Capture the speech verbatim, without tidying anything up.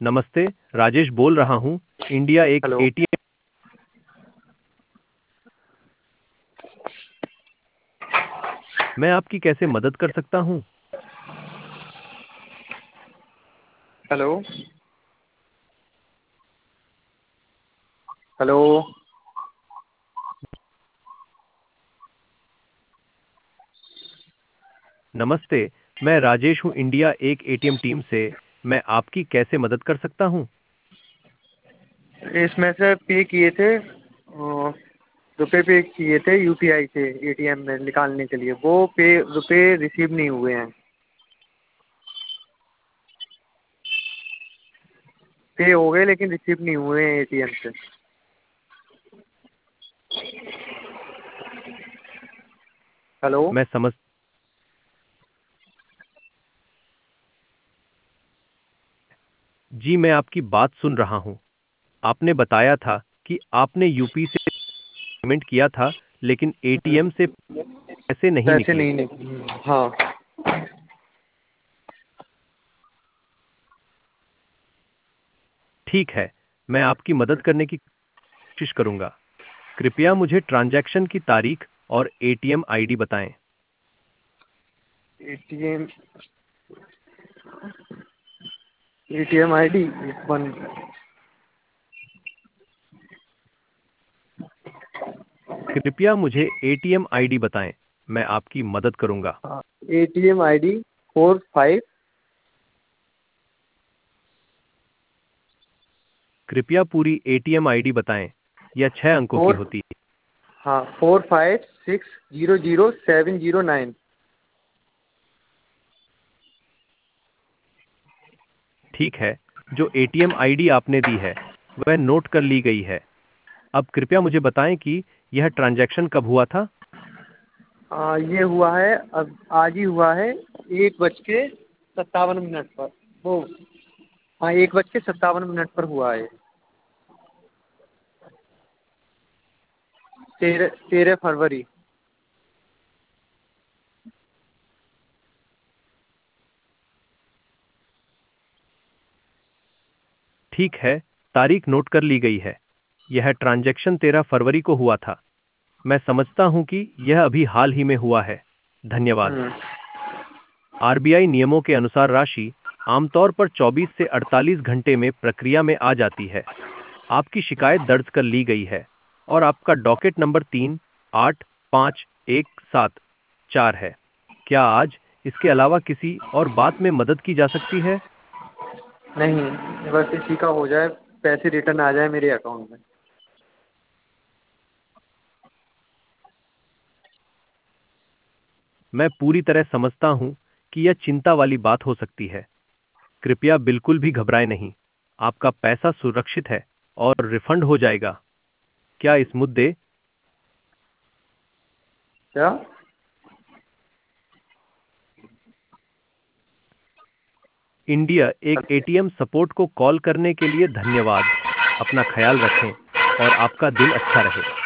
नमस्ते, राजेश बोल रहा हूँ। इंडिया एक हेलो। एटीएम। मैं आपकी कैसे मदद कर सकता हूँ? हेलो। हेलो। नमस्ते, मैं राजेश हूँ इंडिया एक एटीएम टीम से। मैं आपकी कैसे मदद कर सकता हूँ? इसमें से पे किए थे, अ, रुपए पे किए थे यूपीआई से एटीएम में निकालने के लिए। वो पे रुपए रिसीव नहीं हुए हैं। पे हो गए लेकिन रिसीव नहीं हुए हैं एटीएम से। हेलो। मैं समझ जी, मैं आपकी बात सुन रहा हूँ। आपने बताया था कि आपने यूपी से पेमेंट किया था, लेकिन एटीएम से पैसे नहीं पैसे निकले। नहीं निकले। हाँ। ठीक है, मैं आपकी मदद करने की कोशिश करूंगा। कृपया मुझे ट्रांजैक्शन की तारीख और एटीएम आईडी बताएं। ATM ATM ID one. कृपया मुझे एटीएम आईडी बताएं। मैं आपकी मदद करूंगा। ATM ID four five. कृपया पूरी एटीएम आईडी बताएं। यह छह अंकों की फोर होती है। हाँ, four five six zero zero seven zero nine. ठीक है, जो एटीएम आईडी आपने दी है वह नोट कर ली गई है। अब कृपया मुझे बताएं कि यह ट्रांजैक्शन कब हुआ था? आ, ये हुआ है, अब आज ही हुआ है। एक बज के सत्तावन मिनट पर। वो हाँ, एक बज के सत्तावन मिनट पर हुआ है। तेरह तेरह फरवरी। ठीक है, तारीख नोट कर ली गई है। यह ट्रांजैक्शन तेरह फरवरी को हुआ था। मैं समझता हूं कि यह अभी हाल ही में हुआ है। धन्यवाद। हम्म। आरबीआई नियमों के अनुसार राशि आमतौर पर चौबीस से अड़तालीस घंटे में प्रक्रिया में आ जाती है। आपकी शिकायत दर्ज कर ली गई है और आपका डॉकेट नंबर तीन आठ पाँच एक सात चार है। क्या आज इसके अलावा किसी और बात में मदद की जा सकती है? नहीं, बस इसी का हो जाए, पैसे रिटर्न आ जाए मेरे अकाउंट में। मैं पूरी तरह समझता हूं कि यह चिंता वाली बात हो सकती है। कृपया बिल्कुल भी घबराएं नहीं। आपका पैसा सुरक्षित है और रिफंड हो जाएगा। क्या इस मुद्दे क्या? इंडिया एक एटीएम सपोर्ट को कॉल करने के लिए धन्यवाद। अपना ख्याल रखें और आपका दिन अच्छा रहे।